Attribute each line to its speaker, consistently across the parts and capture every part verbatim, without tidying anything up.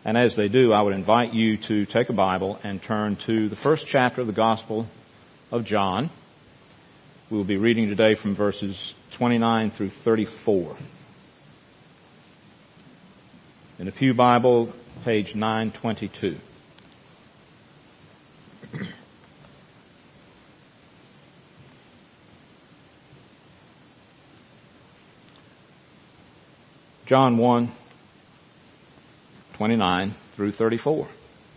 Speaker 1: And as they do, I would invite you to take a Bible and turn to the first chapter of the Gospel of John. We will be reading today from verses twenty-nine through thirty-four. In the Pew Bible, page nine twenty-two. John one, twenty-nine through thirty-four.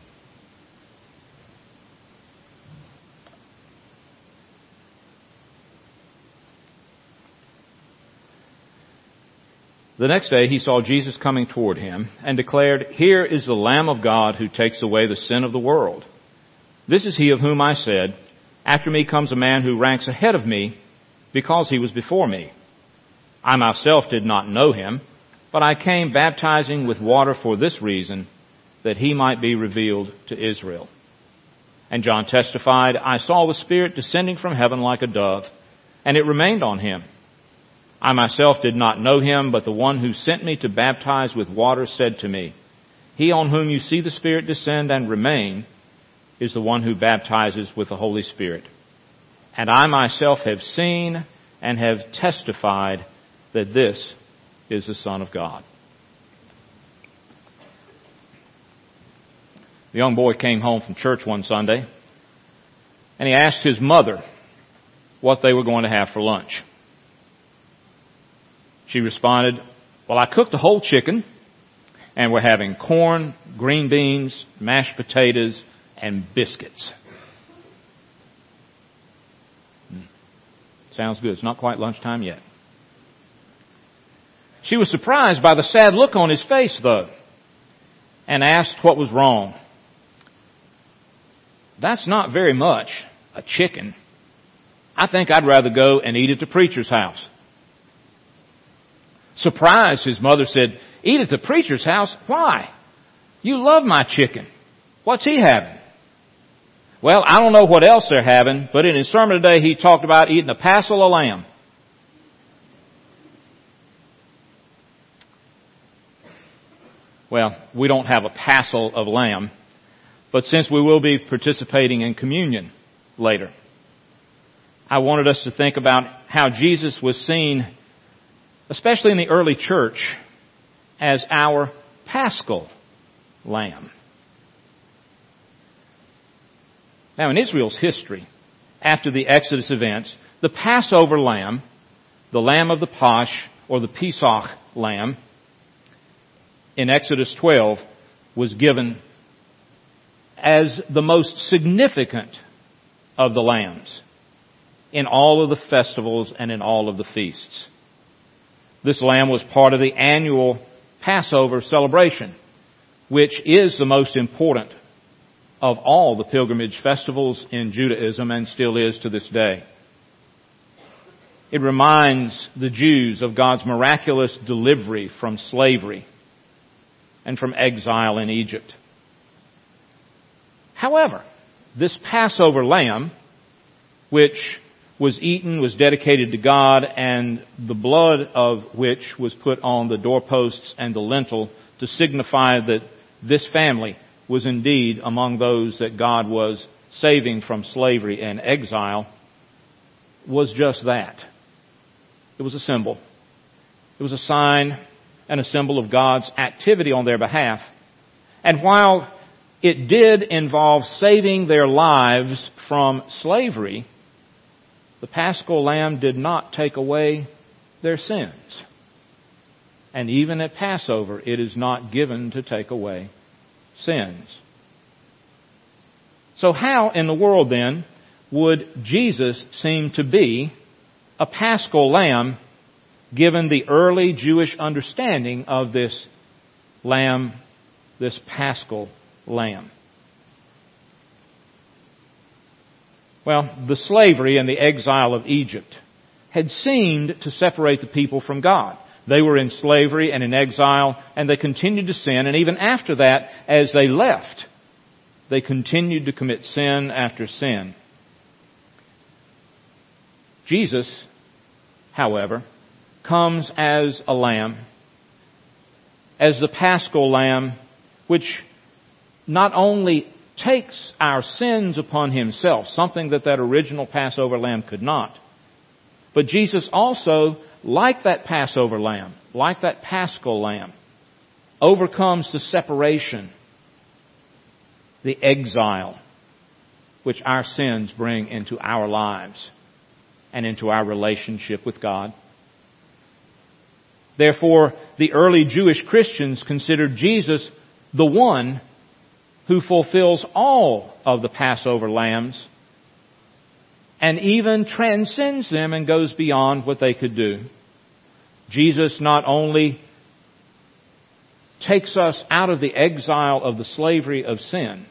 Speaker 1: The next day he saw Jesus coming toward him and declared, "Here is the Lamb of God who takes away the sin of the world. This is he of whom I said, 'After me comes a man who ranks ahead of me because he was before me.' I myself did not know him, but I came baptizing with water for this reason, that he might be revealed to Israel." And John testified, "I saw the Spirit descending from heaven like a dove, and it remained on him. I myself did not know him, but the one who sent me to baptize with water said to me, 'He on whom you see the Spirit descend and remain is the one who baptizes with the Holy Spirit.' And I myself have seen and have testified that this is the Son of God." The young boy came home from church one Sunday, and he asked his mother what they were going to have for lunch. She responded, "Well, I cooked a whole chicken, and we're having corn, green beans, mashed potatoes, and biscuits." Sounds good. It's not quite lunchtime yet. She was surprised by the sad look on his face, though, and asked what was wrong. "That's not very much, a chicken. I think I'd rather go and eat at the preacher's house." Surprised, his mother said, "Eat at the preacher's house? Why? You love my chicken. What's he having?" "Well, I don't know what else they're having, but in his sermon today he talked about eating a passel of lamb." Well, we don't have a passel of lamb, but since we will be participating in communion later, I wanted us to think about how Jesus was seen, especially in the early church, as our paschal lamb. Now, in Israel's history, after the Exodus events, the Passover lamb, the lamb of the Pasch, or the Pesach lamb, in Exodus twelve, was given as the most significant of the lambs in all of the festivals and in all of the feasts. This lamb was part of the annual Passover celebration, which is the most important of all the pilgrimage festivals in Judaism and still is to this day. It reminds the Jews of God's miraculous delivery from slavery and from exile in Egypt. However, this Passover lamb, which was eaten, was dedicated to God, and the blood of which was put on the doorposts and the lintel to signify that this family was indeed among those that God was saving from slavery and exile, was just that. It was a symbol. It was a sign and a symbol of God's activity on their behalf. And while it did involve saving their lives from slavery, the Paschal lamb did not take away their sins. And even at Passover, it is not given to take away sins. So how in the world then would Jesus seem to be a Paschal lamb, given the early Jewish understanding of this lamb, this Paschal lamb? Well, the slavery and the exile of Egypt had seemed to separate the people from God. They were in slavery and in exile, and they continued to sin, and even after that, as they left, they continued to commit sin after sin. Jesus, however, comes as a lamb, as the Paschal lamb, which not only takes our sins upon himself, something that that original Passover lamb could not, but Jesus also, like that Passover lamb, like that Paschal lamb, overcomes the separation, the exile, which our sins bring into our lives and into our relationship with God. Therefore, the early Jewish Christians considered Jesus the one who fulfills all of the Passover lambs and even transcends them and goes beyond what they could do. Jesus not only takes us out of the exile of the slavery of sin,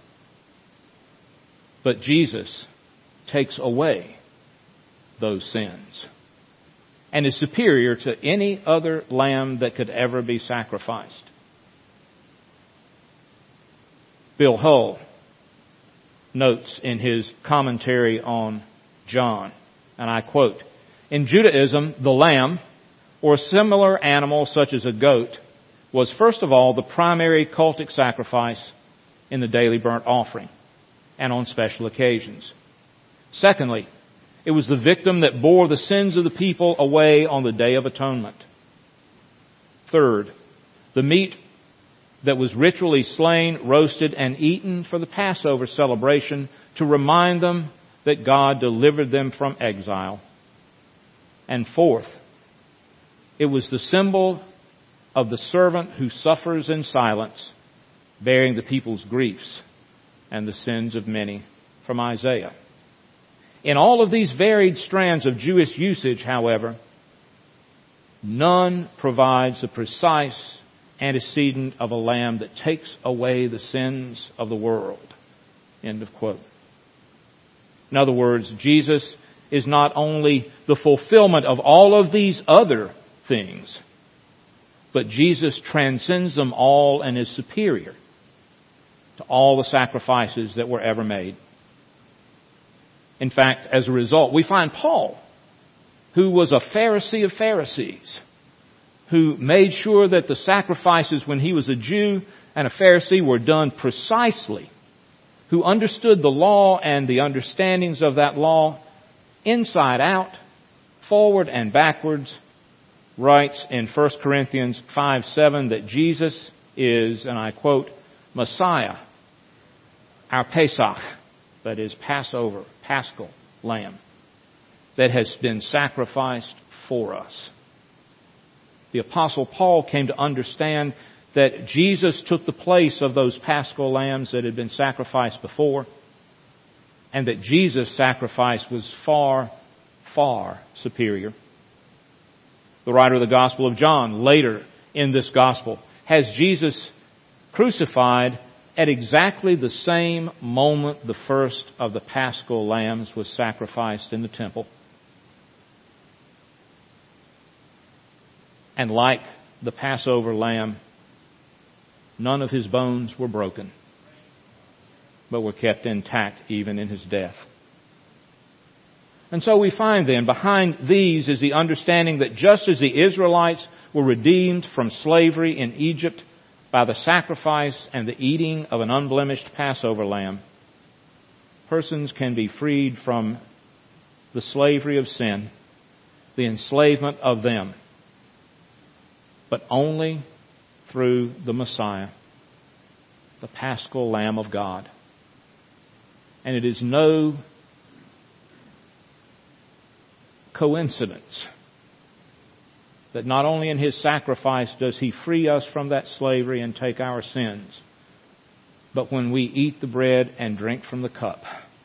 Speaker 1: but Jesus takes away those sins and is superior to any other lamb that could ever be sacrificed. Bill Hull notes in his commentary on John, and I quote, "In Judaism, the lamb, or a similar animal such as a goat, was first of all the primary cultic sacrifice in the daily burnt offering and on special occasions. Secondly, it was the victim that bore the sins of the people away on the Day of Atonement. Third, the meat that was ritually slain, roasted, and eaten for the Passover celebration to remind them that God delivered them from exile. And fourth, it was the symbol of the servant who suffers in silence, bearing the people's griefs and the sins of many," from Isaiah. In all of these varied strands of Jewish usage, however, none provides the precise antecedent of a lamb that takes away the sins of the world. End of quote. In other words, Jesus is not only the fulfillment of all of these other things, but Jesus transcends them all and is superior to all the sacrifices that were ever made. In fact, as a result, we find Paul, who was a Pharisee of Pharisees, who made sure that the sacrifices when he was a Jew and a Pharisee were done precisely, who understood the law and the understandings of that law inside out, forward and backwards, writes in First Corinthians five seven that Jesus is, and I quote, Messiah, our Pesach, that is Passover, Paschal lamb, that has been sacrificed for us. The Apostle Paul came to understand that Jesus took the place of those Paschal lambs that had been sacrificed before, and that Jesus' sacrifice was far, far superior. The writer of the Gospel of John, later in this Gospel, has Jesus crucified at exactly the same moment the first of the Paschal lambs was sacrificed in the temple. And like the Passover lamb, none of his bones were broken, but were kept intact even in his death. And so we find then, behind these is the understanding that just as the Israelites were redeemed from slavery in Egypt by the sacrifice and the eating of an unblemished Passover lamb, persons can be freed from the slavery of sin, the enslavement of them, but only through the Messiah, the Paschal Lamb of God. And it is no coincidence that not only in His sacrifice does He free us from that slavery and take our sins, but when we eat the bread and drink from the cup,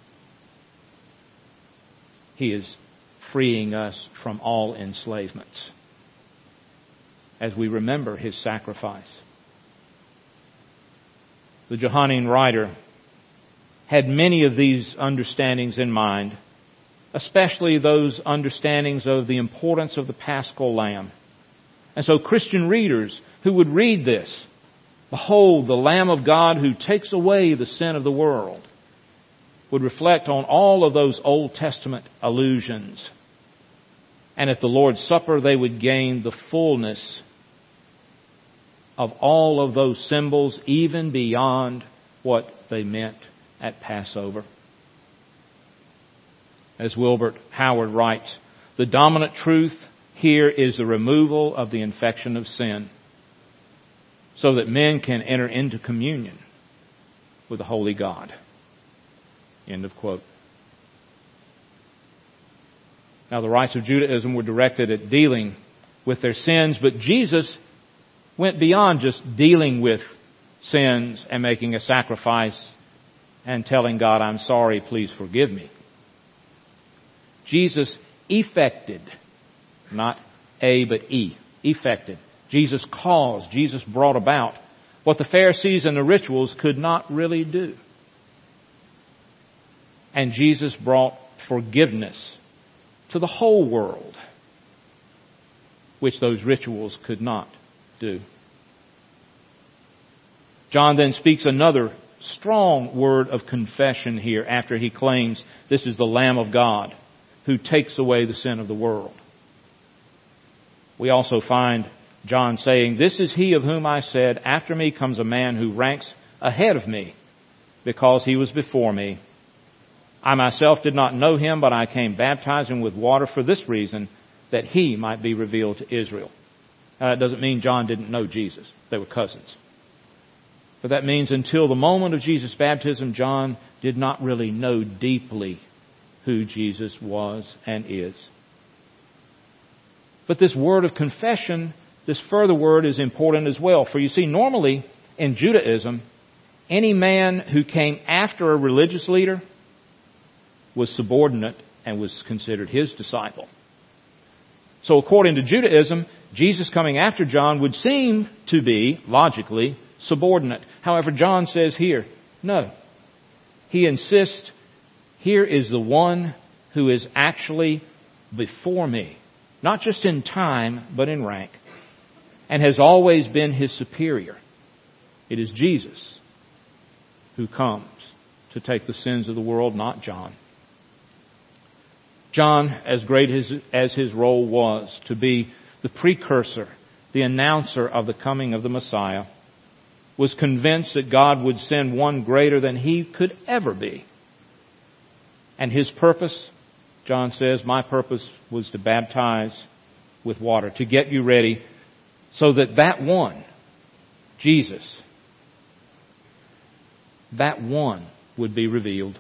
Speaker 1: He is freeing us from all enslavements as we remember His sacrifice. The Johannine writer had many of these understandings in mind, especially those understandings of the importance of the Paschal Lamb. And so Christian readers who would read this, behold, the Lamb of God who takes away the sin of the world, would reflect on all of those Old Testament allusions. And at the Lord's Supper they would gain the fullness of all of those symbols, even beyond what they meant at Passover. As Wilbert Howard writes, the dominant truth here is the removal of the infection of sin so that men can enter into communion with the holy God. End of quote. Now, the rites of Judaism were directed at dealing with their sins, but Jesus went beyond just dealing with sins and making a sacrifice and telling God, I'm sorry, please forgive me. Jesus effected, not A, but E, effected. Jesus caused, Jesus brought about what the Pharisees and the rituals could not really do. And Jesus brought forgiveness to the whole world, which those rituals could not do. John then speaks another strong word of confession here after he claims this is the Lamb of God who takes away the sin of the world. We also find John saying, this is he of whom I said, after me comes a man who ranks ahead of me because he was before me. I myself did not know him, but I came baptizing with water for this reason, that he might be revealed to Israel. Now, that doesn't mean John didn't know Jesus. They were cousins. But that means until the moment of Jesus' baptism, John did not really know deeply who Jesus was and is. But this word of confession, this further word is important as well. For you see, normally in Judaism, any man who came after a religious leader was subordinate and was considered his disciple. So according to Judaism, Jesus coming after John would seem to be, logically, subordinate. However, John says here, no. He insists, here is the one who is actually before me. Not just in time, but in rank. And has always been his superior. It is Jesus who comes to take the sins of the world, not John. John, as great as, as his role was to be the precursor, the announcer of the coming of the Messiah, was convinced that God would send one greater than he could ever be. And his purpose, John says, my purpose was to baptize with water, to get you ready so that that one, Jesus, that one would be revealed.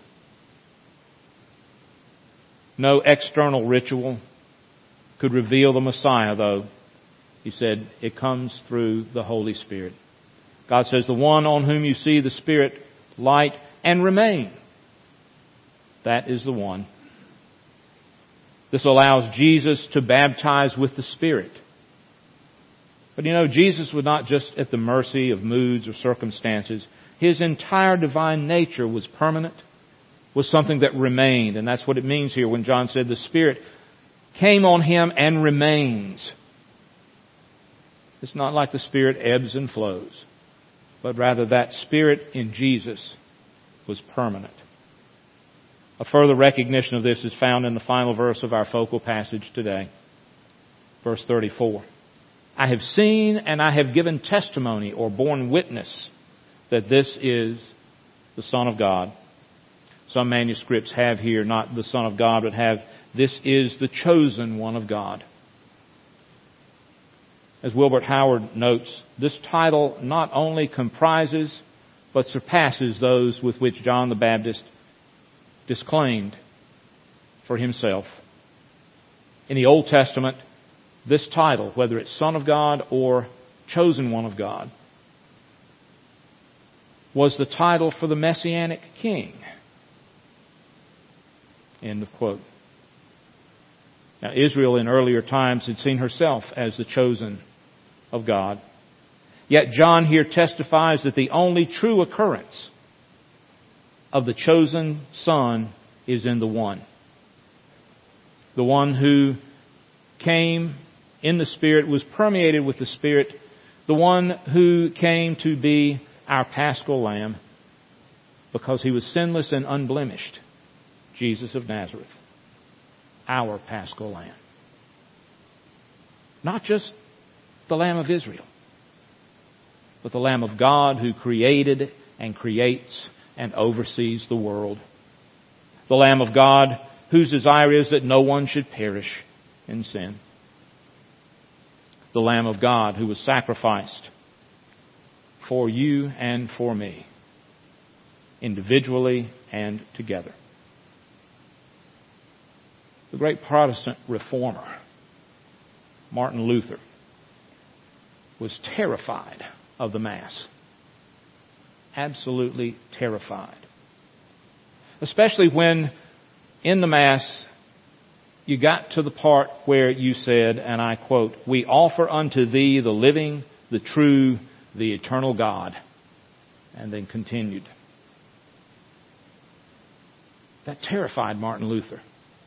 Speaker 1: No external ritual could reveal the Messiah, though. He said it comes through the Holy Spirit. God says, the one on whom you see the Spirit light and remain, that is the one. This allows Jesus to baptize with the Spirit. But you know, Jesus was not just at the mercy of moods or circumstances. His entire divine nature was permanent, was something that remained. And that's what it means here when John said the Spirit came on him and remains. It's not like the Spirit ebbs and flows, but rather that Spirit in Jesus was permanent. A further recognition of this is found in the final verse of our focal passage today. Verse thirty-four. I have seen and I have given testimony or borne witness that this is the Son of God. Some manuscripts have here not the Son of God, but have this is the chosen one of God. As Wilbert Howard notes, this title not only comprises but surpasses those with which John the Baptist disclaimed for himself. In the Old Testament, this title, whether it's Son of God or Chosen One of God, was the title for the Messianic King. End of quote. Now, Israel in earlier times had seen herself as the chosen of God. Yet John here testifies that the only true occurrence of the chosen Son is in the one. The one who came in the Spirit, was permeated with the Spirit, the one who came to be our Paschal Lamb because he was sinless and unblemished, Jesus of Nazareth, our Paschal Lamb. Not just the Lamb of Israel, but the Lamb of God who created and creates and oversees the world. The Lamb of God whose desire is that no one should perish in sin. The Lamb of God who was sacrificed for you and for me, individually and together. The great Protestant reformer, Martin Luther, was terrified of the Mass. Absolutely terrified. Especially when in the Mass you got to the part where you said, and I quote, "We offer unto thee the living, the true, the eternal God." And then continued. That terrified Martin Luther.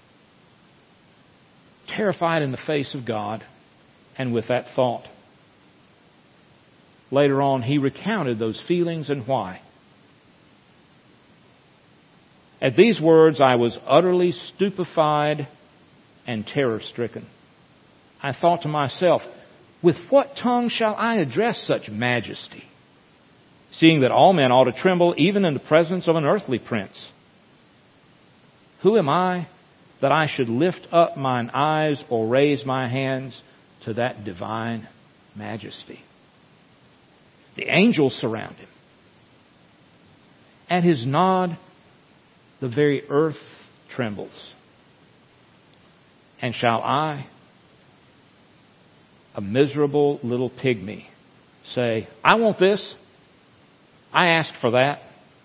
Speaker 1: Terrified in the face of God and with that thought. Later on, he recounted those feelings and why. At these words, I was utterly stupefied and terror-stricken. I thought to myself, with what tongue shall I address such majesty, seeing that all men ought to tremble even in the presence of an earthly prince? Who am I that I should lift up mine eyes or raise my hands to that divine majesty? The angels surround him. At his nod, the very earth trembles. And shall I, a miserable little pygmy, say, I want this. I asked for that.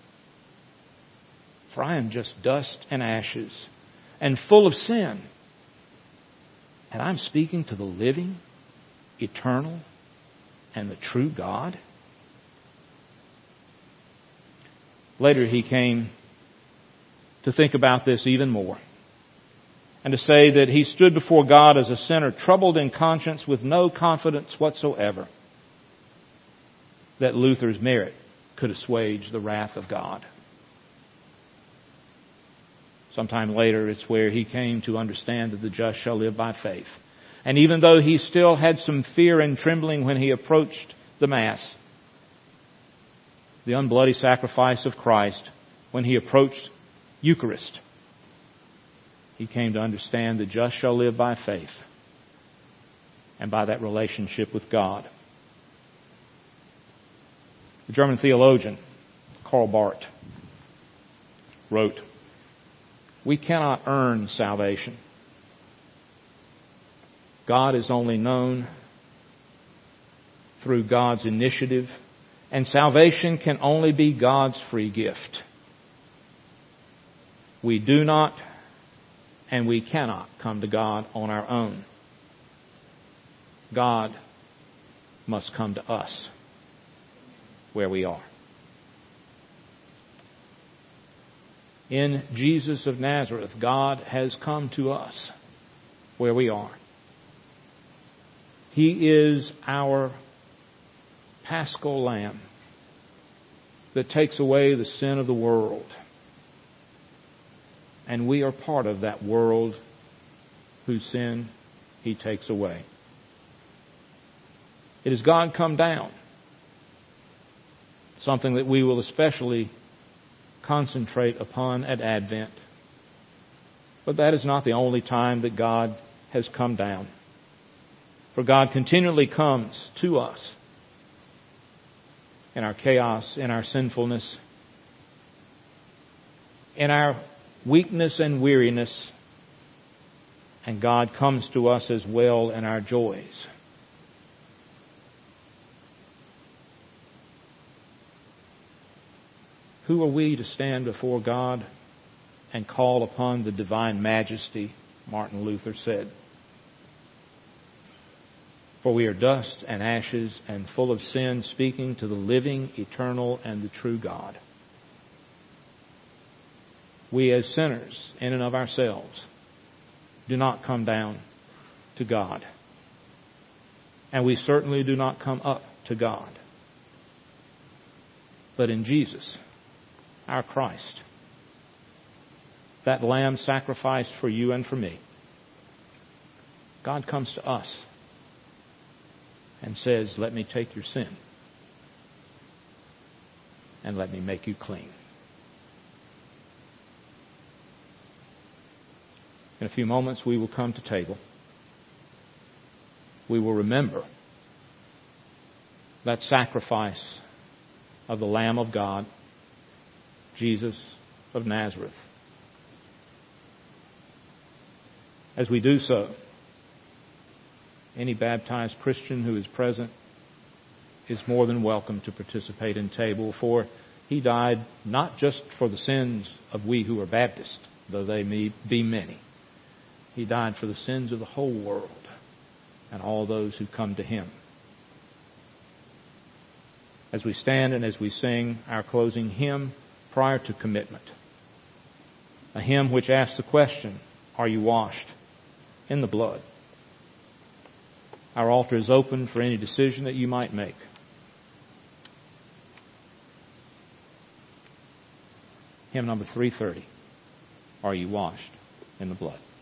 Speaker 1: For I am just dust and ashes and full of sin. And I'm speaking to the living, eternal, and the true God. Later he came to think about this even more and to say that he stood before God as a sinner, troubled in conscience with no confidence whatsoever that Luther's merit could assuage the wrath of God. Sometime later, it's where he came to understand that the just shall live by faith. And even though he still had some fear and trembling when he approached the Mass, the unbloody sacrifice of Christ, when he approached Eucharist, he came to understand the just shall live by faith and by that relationship with God. The German theologian Karl Barth wrote, "We cannot earn salvation. God is only known through God's initiative, and salvation can only be God's free gift. We do not and we cannot come to God on our own. God must come to us where we are." In Jesus of Nazareth, God has come to us where we are. He is our Paschal Lamb that takes away the sin of the world. And we are part of that world whose sin He takes away. It is God come down, something that we will especially concentrate upon at Advent. But that is not the only time that God has come down. For God continually comes to us in our chaos, in our sinfulness, in our weakness and weariness. And God comes to us as well in our joys. Who are we to stand before God and call upon the divine majesty, Martin Luther said? For we are dust and ashes and full of sin, speaking to the living, eternal, and the true God. We as sinners, in and of ourselves, do not come down to God. And we certainly do not come up to God. But in Jesus, our Christ, that Lamb sacrificed for you and for me, God comes to us and says, "Let me take your sin and let me make you clean. In a few moments, we will come to table. We will remember that sacrifice of the Lamb of God, Jesus of Nazareth. As we do so, any baptized Christian who is present is more than welcome to participate in table, for He died not just for the sins of we who are Baptists, though they may be many. He died for the sins of the whole world and all those who come to Him. As we stand and as we sing our closing hymn prior to commitment, a hymn which asks the question, are you washed in the blood? Our altar is open for any decision that you might make. Hymn number three thirty, Are You Washed in the Blood?